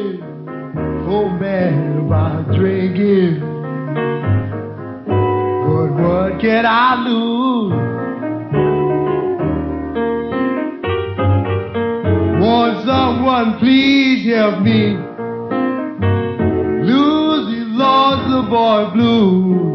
so mad about drinking. But what can I lose? Won't someone please help me lose these lost boy blues?